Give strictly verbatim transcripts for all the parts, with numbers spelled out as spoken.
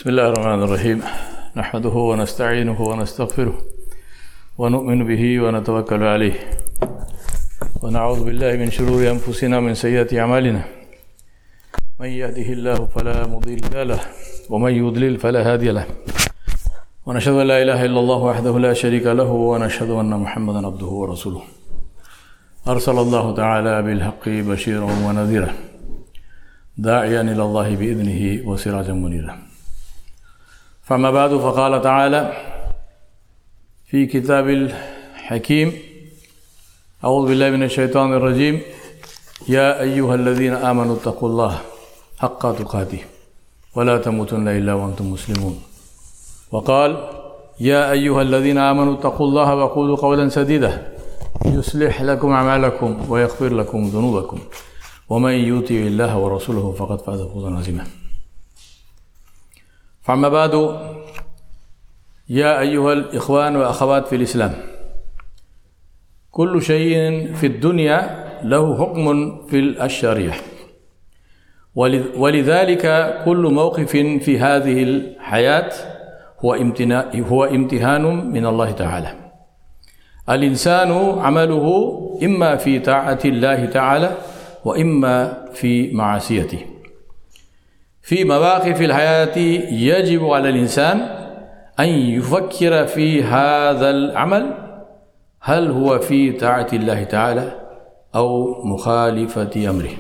بسم الله الرحمن الرحيم نحمده ونستعينه ونستغفره ونؤمن به ونتوكل عليه ونعوذ بالله من شرور أنفسنا ومن سيئات أعمالنا من يهده الله فلا مضل له ومن يضلل فلا هادي له ونشهد أن لا إله إلا الله وحده لا شريك له ونشهد أن محمدا عبده ورسوله أرسل الله تعالى بالحق بشيرا ونذيرا داعيا إلى الله بإذنه وسراجا منيرا. فما بعد فقال تعالى في كتاب الحكيم أعوذ بالله من الشيطان الرجيم يا أيها الذين آمنوا اتقوا الله حق تقاته ولا تموتن إلا وأنتم مسلمون. وقال يا أيها الذين آمنوا اتقوا الله وقولوا قولا سديدا يصلح لكم أعمالكم ويغفر لكم ذنوبكم ومن يطع الله ورسوله فقد فاز فوزا عظيما. فأما بعد يا أيها الإخوان والأخوات في الإسلام، كل شيء في الدنيا له حكم في الشريعة، ولذلك كل موقف في هذه الحياة هو امتحان من الله تعالى. الإنسان عمله إما في طاعة الله تعالى وإما في معصيته. في مواقف الحياة يجب على الإنسان أن يفكر في هذا العمل هل هو في طاعة الله تعالى أو مخالفة أمره.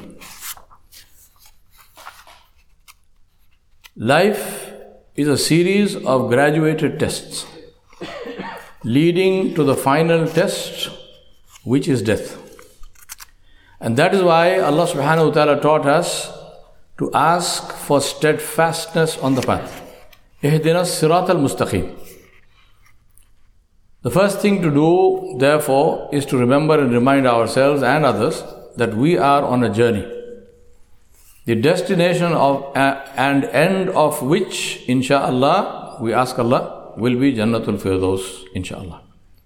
Life is a series of graduated tests leading to the final test, which is death. And that is why Allah subhanahu wa ta'ala taught us to ask for steadfastness on the path. Ihdina sirat al-mustaqim. The first thing to do, therefore, is to remember and remind ourselves and others that we are on a journey, the destination of uh, and end of which, insha'Allah, we ask Allah, will be Jannatul Firdaus, insha'Allah.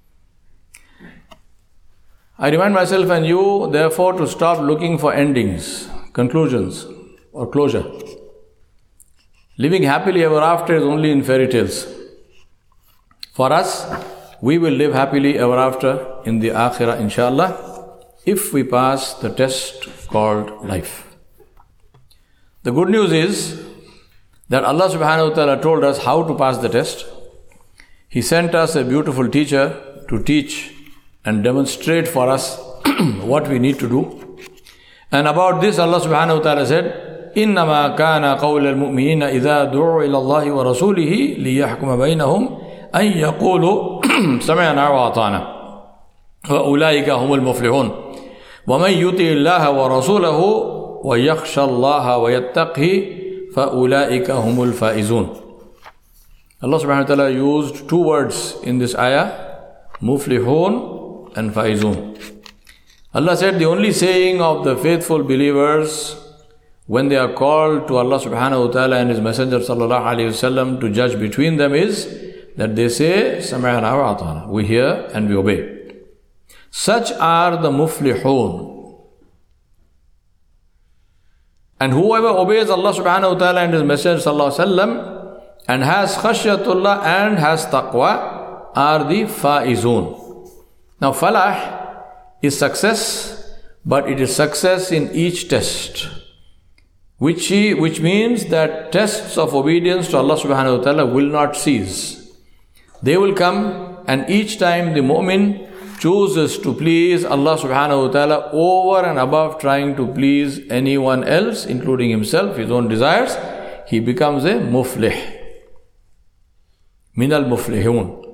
I remind myself and you, therefore, to stop looking for endings, conclusions, or closure. Living happily ever after is only in fairy tales. For us, we will live happily ever after in the Akhirah, inshallah, if we pass the test called life. The good news is that Allah subhanahu wa ta'ala told us how to pass the test. He sent us a beautiful teacher to teach and demonstrate for us what we need to do. And about this, Allah subhanahu wa ta'ala said, إنما كان قول المؤمنين إذا دعوا إلى الله ورسوله ليحكم بينهم أن يقولوا سمعنا وأطعنا وأولئك هم المفلحون ومن يطع الله ورسوله ويخشى الله ويتقه فأولئك هم الفائزون. Allah subhanahu wa ta'ala used two words in this ayah, muflihun and faizun. Allah said the only saying of the faithful believers when they are called to Allah subhanahu wa ta'ala and His Messenger sallallahu alayhi wasallam to judge between them is that they say, Sami'na wa ata'na, we hear and we obey. Such are the muflihun. And whoever obeys Allah subhanahu wa ta'ala and His Messenger sallallahu alayhi wasallam and has khashyatullah and has taqwa are the faizun. Now falah is success, but it is success in each test. Which, he, which means that tests of obedience to Allah subhanahu wa ta'ala will not cease. They will come, and each time the mu'min chooses to please Allah subhanahu wa ta'ala over and above trying to please anyone else, including himself, his own desires, he becomes a muflih. Minal muflihun.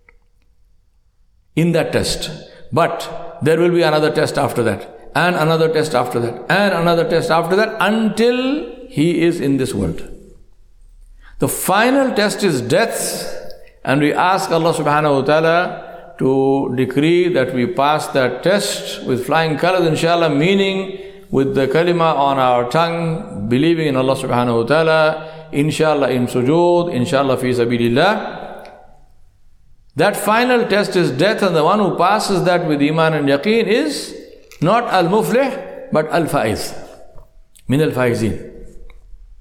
In that test. But there will be another test after that. And another test after that, and another test after that, until he is in this world. The final test is death, and we ask Allah subhanahu wa ta'ala to decree that we pass that test with flying colors, inshallah, meaning with the kalima on our tongue, believing in Allah subhanahu wa ta'ala, inshallah in sujood, inshallah fi sabilillah. That final test is death, and the one who passes that with iman and yaqeen is not al-muflih, but al-faiz, min al-faizin.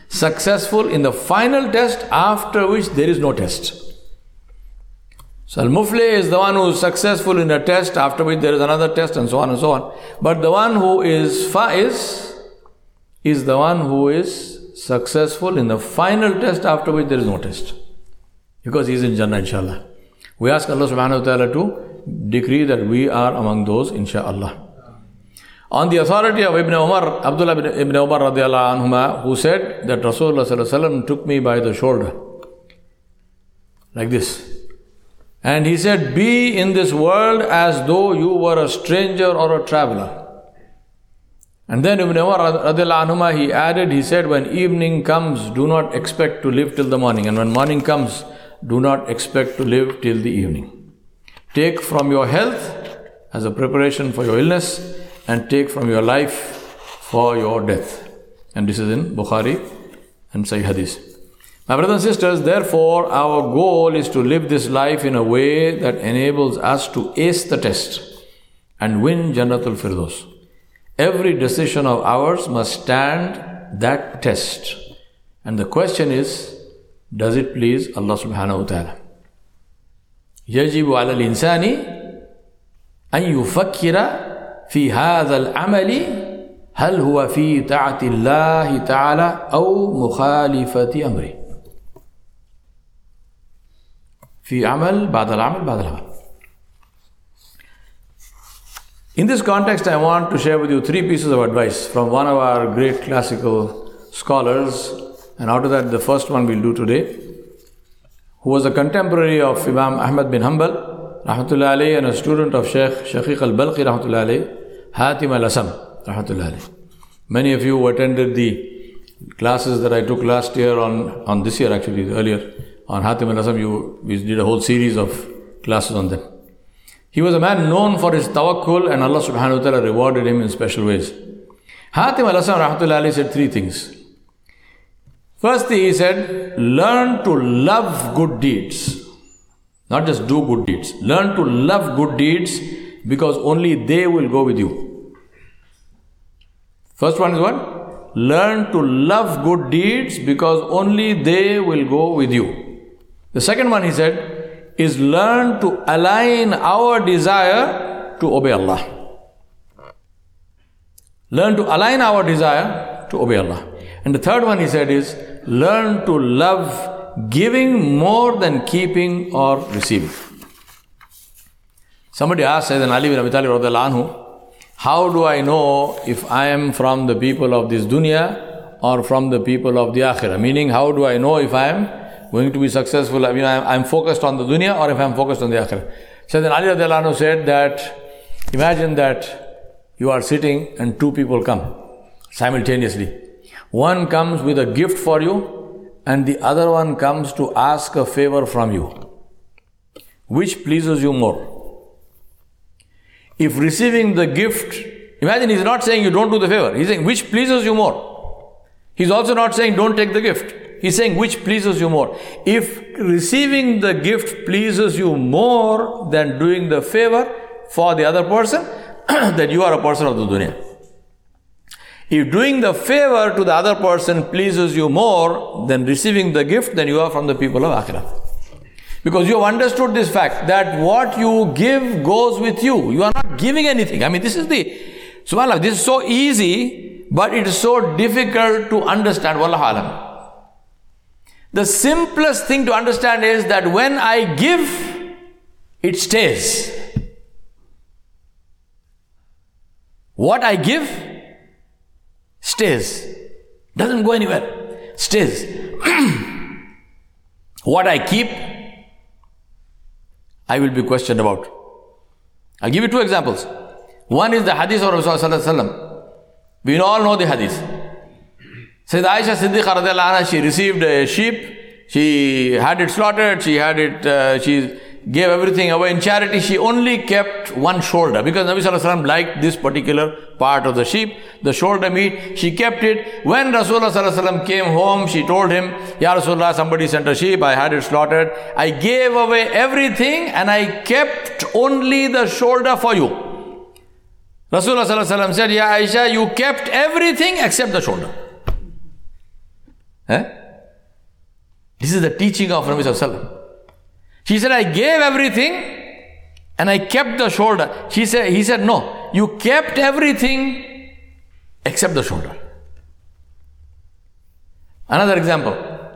successful in the final test, after which there is no test. So al-muflih is the one who is successful in a test, after which there is another test, and so on and so on. But the one who is faiz is the one who is successful in the final test, after which there is no test. Because he is in Jannah, inshallah. We ask Allah subhanahu wa ta'ala to decree that we are among those, inshallah. On the authority of Ibn Umar, Abdullah ibn, ibn Umar radiallahu anhuma, who said that Rasulullah sallallahu alaihi wasallam took me by the shoulder, like this. And he said, be in this world as though you were a stranger or a traveler. And then Ibn Umar radiallahu anhuma, he added, he said, when evening comes, do not expect to live till the morning. And when morning comes, do not expect to live till the evening. Take from your health as a preparation for your illness, and take from your life for your death. And this is in Bukhari and Sahih Hadith. My brothers and sisters, therefore, our goal is to live this life in a way that enables us to ace the test and win Jannatul Firdaus. Every decision of ours must stand that test. And the question is, does it please Allah subhanahu wa ta'ala? يجب على الإنسان أن يفكر في هذا العمل هل هو في طاعة الله تعالى أو مخالفة أمره. في عمل بعد العمل بعد العمل. In this context, I want to share with you three pieces of advice from one of our great classical scholars, and out of that, the first one we'll do today, who was a contemporary of Imam Ahmad bin Hanbal, rahmatullahi alayhi, and a student of Sheikh Shaqiq al-Balqi, rahmatullahi alayhi, Hatim al-Asam, rahmatullahi alayhi. Many of you attended the classes that I took last year on, on this year actually, earlier, on Hatim al-Asam. You, we did a whole series of classes on them. He was a man known for his tawakkul, and Allah subhanahu wa ta'ala rewarded him in special ways. Hatim al-Asam, rahmatullahi alayhi, said three things. Firstly, he said, learn to love good deeds. Not just do good deeds. Learn to love good deeds, because only they will go with you. First one is what? Learn to love good deeds, because only they will go with you. The second one, he said, is learn to align our desire to obey Allah. Learn to align our desire to obey Allah. And the third one, he said, is learn to love giving more than keeping or receiving. Somebody asked Sayyidina Ali bin Abi Talib radhiyallahu anhu, how do I know if I am from the people of this dunya or from the people of the akhirah? Meaning, how do I know if I am going to be successful? I mean, I am focused on the dunya or if I am focused on the akhirah? Sayyidina Ali radhiyallahu anhu said that, imagine that you are sitting and two people come simultaneously. One comes with a gift for you and the other one comes to ask a favor from you. Which pleases you more? If receiving the gift, imagine he's not saying you don't do the favor. He's saying which pleases you more. He's also not saying don't take the gift. He's saying which pleases you more. If receiving the gift pleases you more than doing the favor for the other person, then you are a person of the dunya. If doing the favor to the other person pleases you more than receiving the gift, then you are from the people of akhirah. Because you have understood this fact that what you give goes with you. You are not giving anything. I mean, this is the, subhanAllah, this is so easy, but it is so difficult to understand. Wallahu alam. The simplest thing to understand is that when I give, it stays. What I give stays. Doesn't go anywhere. Stays. What I keep, I will be questioned about. I'll give you two examples. One is the hadith of Rasulullah. We all know the hadith. Sayyidah Aisha Siddiqa radiallahu anha, she received a sheep, she had it slaughtered, she had it, uh, she gave everything away in charity. She only kept one shoulder because Nabi sallallahu alaihi wasallam liked this particular part of the sheep, the shoulder meat. She kept it. When Rasulullah sallallahu alaihi wasallam came home, she told him, Ya Rasulullah, somebody sent a sheep, I had it slaughtered. I gave away everything and I kept only the shoulder for you. Rasulullah sallallahu alaihi wasallam said, Ya Aisha, you kept everything except the shoulder. Eh? This is the teaching of Nabi Sallallahu Alaihi Wasallam. She said, I gave everything and I kept the shoulder. She said, he said, no, you kept everything except the shoulder. Another example.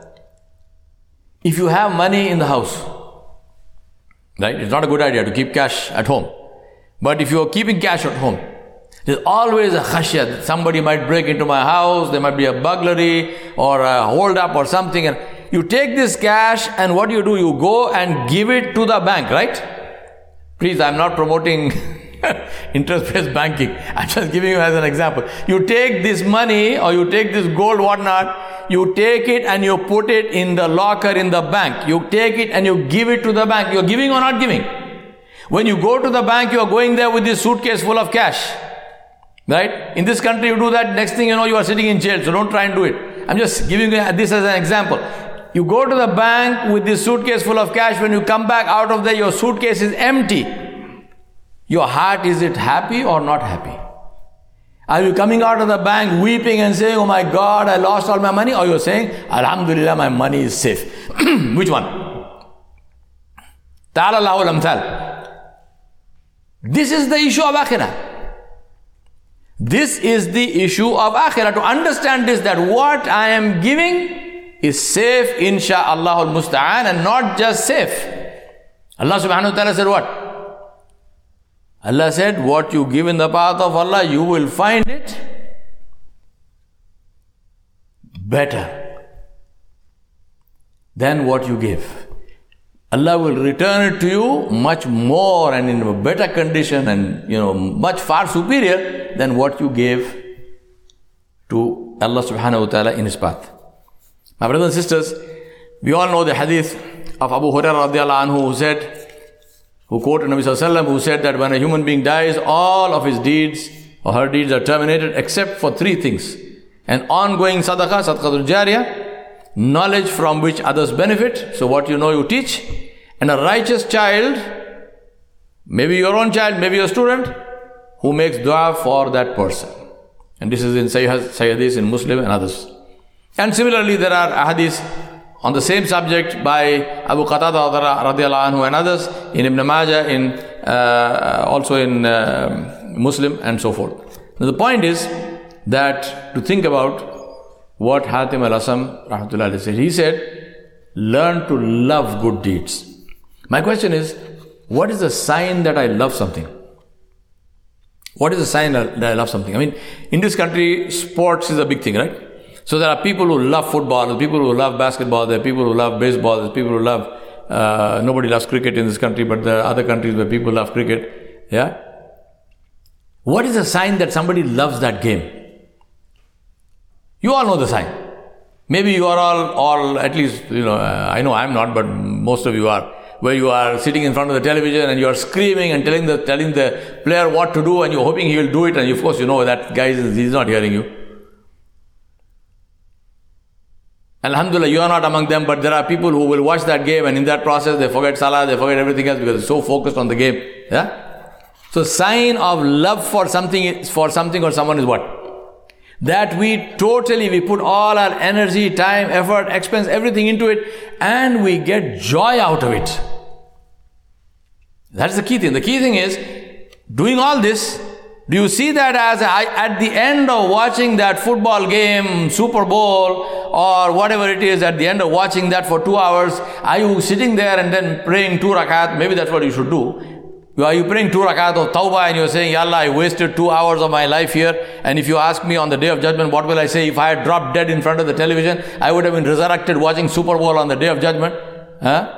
If you have money in the house, right? It's not a good idea to keep cash at home. But if you are keeping cash at home, there's always a khashya that somebody might break into my house, there might be a burglary or a hold up or something. And you take this cash and what do you do? You go and give it to the bank, right? Please, I'm not promoting interest-based banking. I'm just giving you as an example. You take this money or you take this gold, whatnot, you take it and you put it in the locker in the bank. You take it and you give it to the bank. You're giving or not giving? When you go to the bank, you are going there with this suitcase full of cash. Right? In this country, you do that, next thing you know, you are sitting in jail. So don't try and do it. I'm just giving you this as an example. You go to the bank with this suitcase full of cash. When you come back out of there, your suitcase is empty. Your heart, is it happy or not happy? Are you coming out of the bank weeping and saying, oh my God, I lost all my money? Or you're saying, Alhamdulillah, my money is safe. Which one? Ta'ala Allahu al-amthal. This is the issue of akhirah. This is the issue of akhirah. To understand this, that what I am giving is safe, insha'Allah al-musta'an, and not just safe. Allah subhanahu wa ta'ala said what? Allah said, what you give in the path of Allah, you will find it better than what you give. Allah will return it to you much more and in a better condition and, you know, much far superior than what you gave to Allah subhanahu wa ta'ala in His path. My brothers and sisters, we all know the hadith of Abu Hurairah radiallahu anhu who said, who quoted Nabi Sallallahu Alaihi Wasallam, who said that when a human being dies, all of his deeds or her deeds are terminated except for three things. An ongoing sadaqah, sadaqatul jariyah, knowledge from which others benefit, so what you know you teach, and a righteous child, maybe your own child, maybe your student, who makes dua for that person. And this is in Sayyidis, in Muslim and others. And similarly, there are ahadith on the same subject by Abu Qatada radiallahu anhu and others, in Ibn Majah, in uh, also in uh, Muslim and so forth. Now the point is that to think about what Hatim al-Asam rahmatullahi said. He said, learn to love good deeds. My question is, what is the sign that I love something? What is the sign that I love something? I mean, in this country, sports is a big thing, right? So there are people who love football, there are people who love basketball, there are people who love baseball, there are people who love, uh, nobody loves cricket in this country, but there are other countries where people love cricket. Yeah? What is the sign that somebody loves that game? You all know the sign. Maybe you are all, all at least, you know, uh, I know I'm not, but most of you are, where you are sitting in front of the television and you are screaming and telling the, telling the player what to do and you're hoping he will do it, and of course you know that guy is, he's not hearing you. Alhamdulillah, you are not among them, but there are people who will watch that game and in that process they forget salah, they forget everything else because they're so focused on the game. Yeah? So sign of love for something, for something or someone is what? That we totally, we put all our energy, time, effort, expense, everything into it, and we get joy out of it. That's the key thing. The key thing is, doing all this, do you see that as a, at the end of watching that football game, Super Bowl, or whatever it is, at the end of watching that for two hours, are you sitting there and then praying two rakat? Maybe that's what you should do. Are you praying two rakat of tawbah and you're saying, Ya Allah, I wasted two hours of my life here, and if you ask me on the day of judgment, what will I say? If I had dropped dead in front of the television, I would have been resurrected watching Super Bowl on the day of judgment. Huh?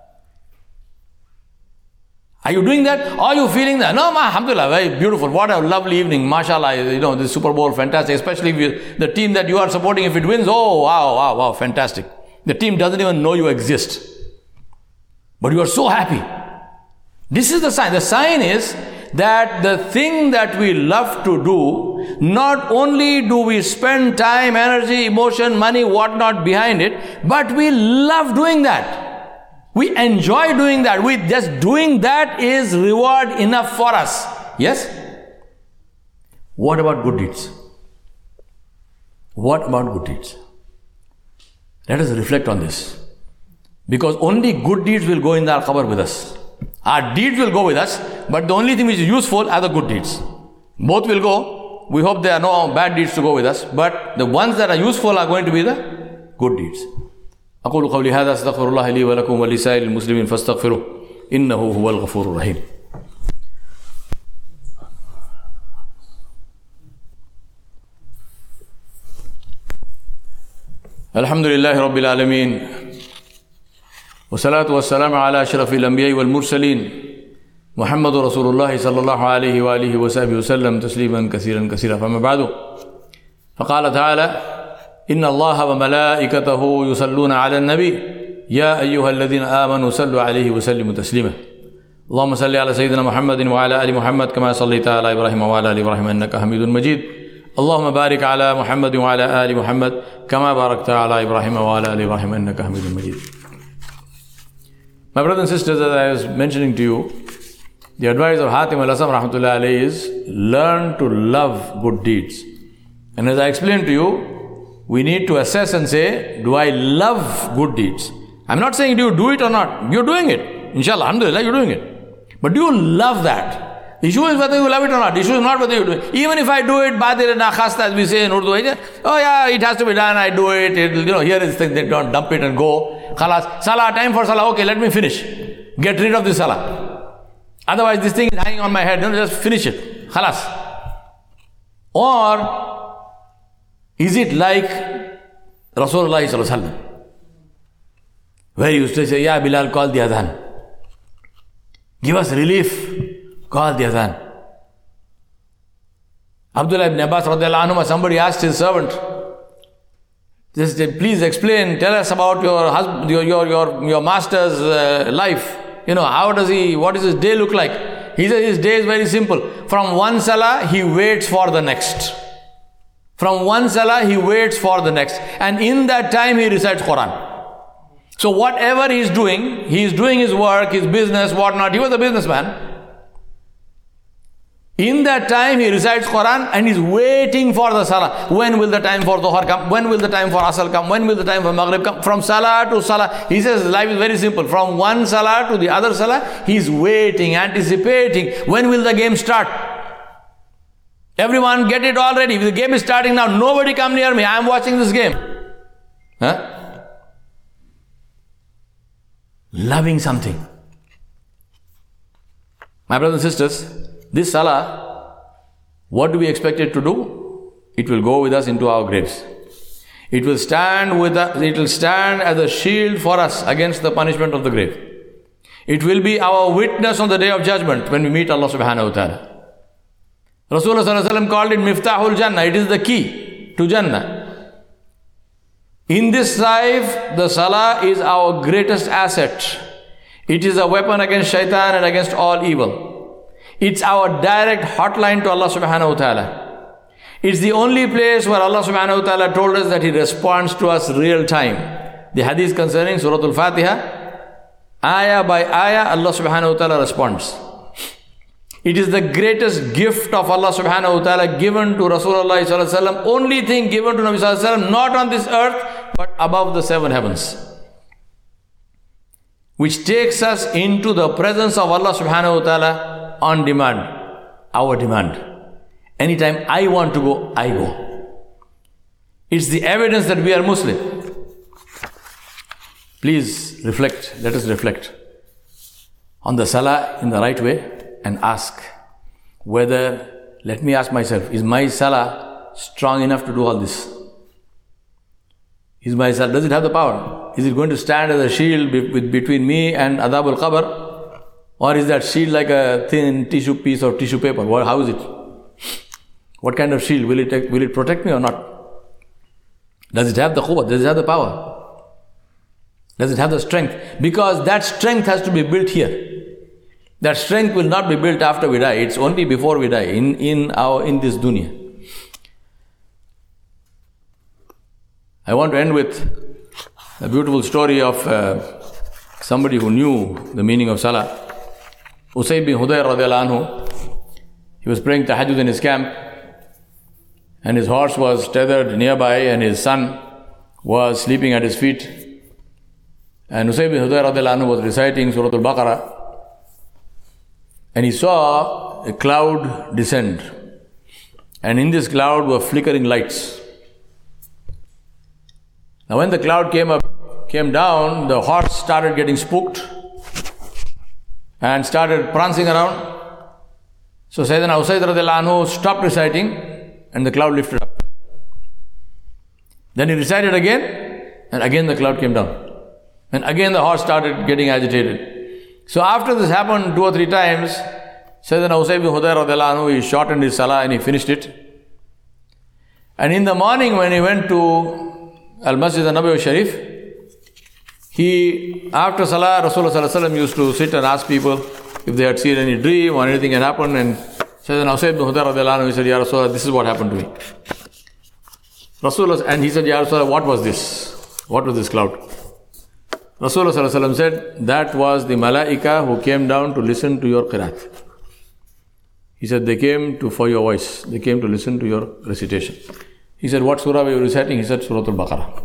Are you doing that? Or are you feeling that? No, ma, alhamdulillah, very beautiful. What a lovely evening. MashaAllah, you know, this Super Bowl, fantastic. Especially if you, the team that you are supporting, if it wins, oh, wow, wow, wow, fantastic. The team doesn't even know you exist. But you are so happy. This is the sign. The sign is that the thing that we love to do, not only do we spend time, energy, emotion, money, whatnot behind it, but we love doing that. We enjoy doing that. We just doing that is reward enough for us. Yes? What about good deeds? What about good deeds? Let us reflect on this. Because only good deeds will go in our qabr with us. Our deeds will go with us, but the only thing which is useful are the good deeds. Both will go. We hope there are no bad deeds to go with us, but the ones that are useful are going to be the good deeds. أقول قولي هذا أستغفر الله لي ولكم ولسائر المسلمين فاستغفروه إنه هو الغفور الرحيم. الحمد لله رب العالمين والصلاة والسلام على أشرف الأنبياء والمرسلين محمد رسول الله صلى الله عليه وآله وصحبه وسلم تسليما كثيرا كثيرا. فما بعد، فقال تعالى: إن الله وملائكته يصلون على النبي يا أيها الذين آمنوا صلوا عليه وسلموا تسليما. اللهم صل على سيدنا محمد وعلى آل محمد كما صليت على إبراهيم وعلى آل إبراهيم إنك حميد مجيد. اللهم بارك على محمد وعلى آل محمد كما باركت على إبراهيم وعلى آل إبراهيم إنك حميد مجيد. My brothers and sisters, as I was mentioning to you, the advice of Hatim al-Asam rahmatullahi alayhi is learn to love good deeds. And as I explained to you, we need to assess and say, do I love good deeds? I'm not saying do you do it or not. You're doing it. Inshallah, alhamdulillah, you're doing it. But do you love that? The issue is whether you love it or not. The issue is not whether you do it. Even if I do it, badir na khasta, as we say in Urdu, oh yeah, it has to be done, I do it, it you know, here is the thing, they don't dump it and go. Khalas, salah, time for salah, okay, let me finish. Get rid of this salah. Otherwise, this thing is hanging on my head, you know, just finish it. Khalas. Or, is it like Rasulullah sallallahu alaihi wasallam, where he used to say, Ya Bilal, call the adhan. Give us relief, call the adhan. Abdullah ibn Abbas radiallahu anhu, somebody asked his servant, just please explain, tell us about your husband, your your your, your master's uh, life. You know, how does he, what does his day look like? He says his day is very simple. From one salah, he waits for the next. From one salah, he waits for the next. And in that time, he recites Quran. So whatever he is doing, he is doing his work, his business, whatnot. He was a businessman. In that time, he recites Quran and he's waiting for the salah. When will the time for Dhuhr come? When will the time for Asr come? When will the time for Maghrib come? From salah to salah. He says life is very simple. From one salah to the other salah, he's waiting, anticipating. When will the game start? Everyone get it all ready. The game is starting now. Nobody come near me. I am watching this game. Huh? Loving something. My brothers and sisters, this salah, what do we expect it to do? It will go with us into our graves. It will stand with us, it will stand as a shield for us against the punishment of the grave. It will be our witness on the day of judgment when we meet Allah subhanahu wa ta'ala. Rasulullah sallallahu alaihi wasallam called it Miftahul Jannah. It is the key to Jannah. In this life, the salah is our greatest asset. It is a weapon against shaitan and against all evil. It's our direct hotline to Allah subhanahu wa ta'ala. It's the only place where Allah subhanahu wa ta'ala told us that He responds to us real time. The hadith concerning Surah Al-Fatiha, ayah by ayah, Allah subhanahu wa ta'ala responds. It is the greatest gift of Allah subhanahu wa ta'ala given to Rasulullah sallallahu alaihi wasallam. Only thing given to Nabi sallallahu alaihi wasallam, not on this earth, but above the seven heavens. Which takes us into the presence of Allah subhanahu wa ta'ala on demand, our demand. Anytime I want to go, I go. It's the evidence that we are Muslim. Please reflect, let us reflect on the salah in the right way and ask whether, let me ask myself, is my salah strong enough to do all this? Is my salah, does it have the power? Is it going to stand as a shield be, with, between me and Adab al-Qabr? Or is that shield like a thin tissue piece or tissue paper? What, how is it? What kind of shield? Will it, take, will it protect me or not? Does it have the quwwah? Does it have the power? Does it have the strength? Because that strength has to be built here. That strength will not be built after we die. It's only before we die, in, in, our, in this dunya. I want to end with a beautiful story of uh, somebody who knew the meaning of salah. Usayd bin Hudayr radiallahu anhu, he was praying tahajjud in his camp and his horse was tethered nearby and his son was sleeping at his feet, and Usayd bin Hudayr radiallahu anhu was reciting Surah Al-Baqarah, and he saw a cloud descend, and in this cloud were flickering lights. Now when the cloud came up, came down, the horse started getting spooked and started prancing around. So Sayyidina Usayd radiallahu anhu stopped reciting and the cloud lifted up. Then he recited again and again the cloud came down. And again the horse started getting agitated. So after this happened two or three times, Sayyidina Usayd bin Hudayr radiallahu anhu, he shortened his salah and he finished it. And in the morning when he went to Al-Masjid al-Nabawi Sharif, he, after salah, Rasulullah sallallahu alaihi wasallam used to sit and ask people if they had seen any dream or anything had happened. And Sayyidina Usayd bin Hudayr radiallahu anhu, he said, Ya Rasulullah, this is what happened to me. Rasulullah, and he said, Ya Rasulullah, what was this? What was this cloud? Rasulullah sallallahu alaihi wasallam said, that was the malaika who came down to listen to your qiraat. He said, they came to for your voice. They came to listen to your recitation. He said, what surah were you reciting? He said, Surah Al-Baqarah.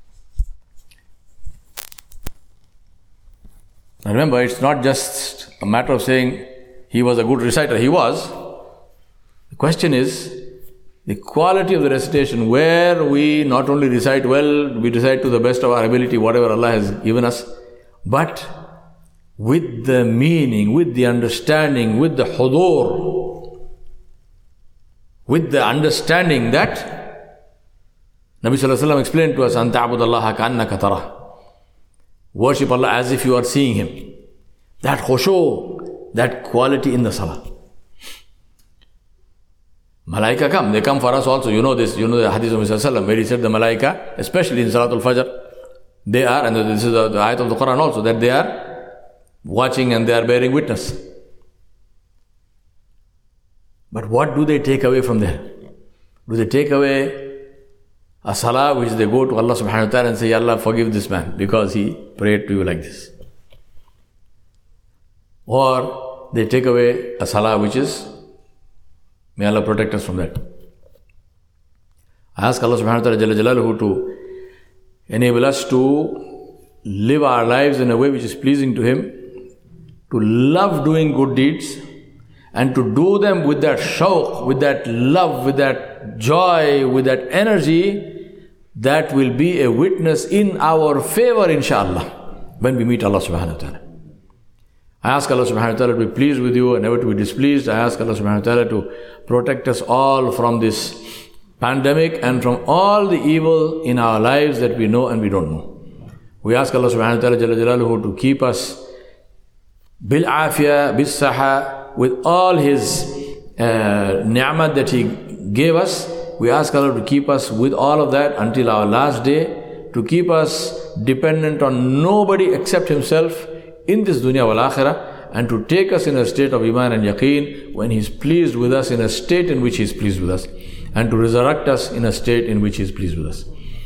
Now remember, it's not just a matter of saying he was a good reciter. He was. The question is the quality of the recitation, where we not only recite well, we recite to the best of our ability, whatever Allah has given us, but with the meaning, with the understanding, with the hudur, with the understanding that Nabi Sallallahu Alaihi Wasallam explained to us, An ta'budallaha ka'annaka tarah. Worship Allah as if you are seeing Him. That khushu, that quality in the salah. Malaika come, they come for us also. You know this, you know the hadith of Muhammad Sallallahu Alaihi Wasallam, where he said the Malaika, especially in Salatul Fajr, they are, and this is the, the ayat of the Quran also, that they are watching and they are bearing witness. But what do they take away from there? Do they take away a salah which they go to Allah subhanahu wa ta'ala and say, Ya Allah, forgive this man because he prayed to you like this? Or they take away a salah which is, may Allah protect us from that. I ask Allah subhanahu wa ta'ala Jalla Jalaluhu to enable us to live our lives in a way which is pleasing to Him, to love doing good deeds, and to do them with that shauq, with that love, with that joy, with that energy that will be a witness in our favor, inshallah, when we meet Allah subhanahu wa ta'ala. I ask Allah subhanahu wa ta'ala to be pleased with you and never to be displeased. I ask Allah subhanahu wa ta'ala to protect us all from this pandemic and from all the evil in our lives that we know and we don't know. We ask Allah subhanahu wa ta'ala Jalla Jalaluhu to keep us bil afiyah, bis saha, with all His uh, ni'mat that He gave us. We ask Allah to keep us with all of that until our last day, to keep us dependent on nobody except Himself in this dunya wal akhirah, and to take us in a state of iman and yaqeen when He is pleased with us, in a state in which He is pleased with us, and to resurrect us in a state in which He is pleased with us.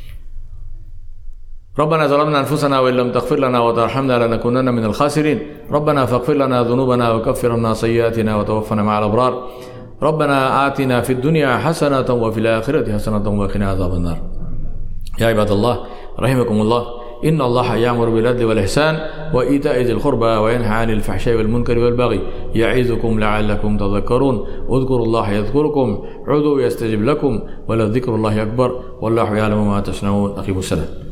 ربنا ظلمنا أنفسنا وإن لم تغفر لنا وترحمنا لنكونن من الخاسرين ربنا فاغفر لنا ذنوبنا وكفر عنا سيئاتنا وتوفنا مع الأبرار ربنا آتنا في الدنيا حسنة وفي الآخرة حسنة وقنا عذاب النار. يا عباد الله رحمكم الله، إن الله يأمر بالعدل والإحسان وإيتاء ذي القربى وينهى عن الفحشاء والمنكر والبغي يعظكم لعلكم تذكرون اذكروا الله يذكركم عدوا يستجب لكم ولذكر الله أكبر والله يعلم ما تصنعون. أقيموا الصلاة.